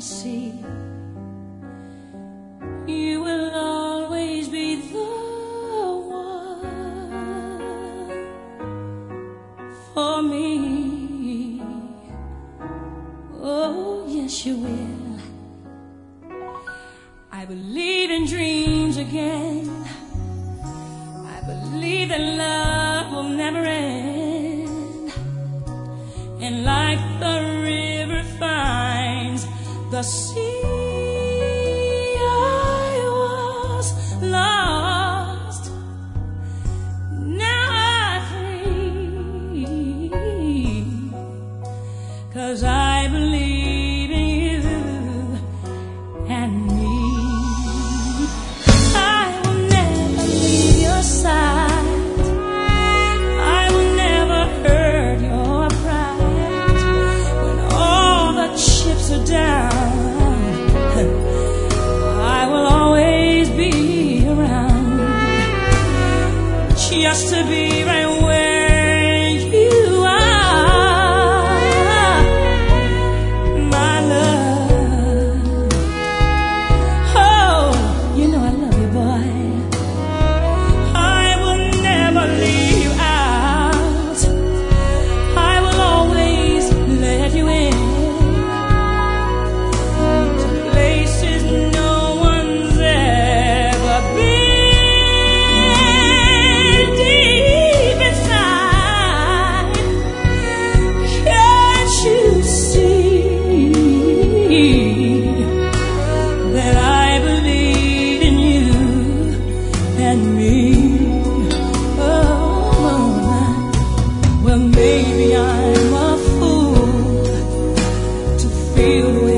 see. You will always be the one for me. Oh, yes, you will. I believe in dreams again. I believe that love will never end. And like the river finds the sea, I was lost. Now I'm free, 'cause I believe in you and me. I will never leave your side. I will never hurt your pride. When all the chips are down, I will always be around, just to be right where you are, my love. Oh, you know I love you, boy. I will never leave you out. I will always let you in to places no one's ever been. Deep inside, can't you see that I believe in you and me? Oh, well, maybe I'm a fool to feel the way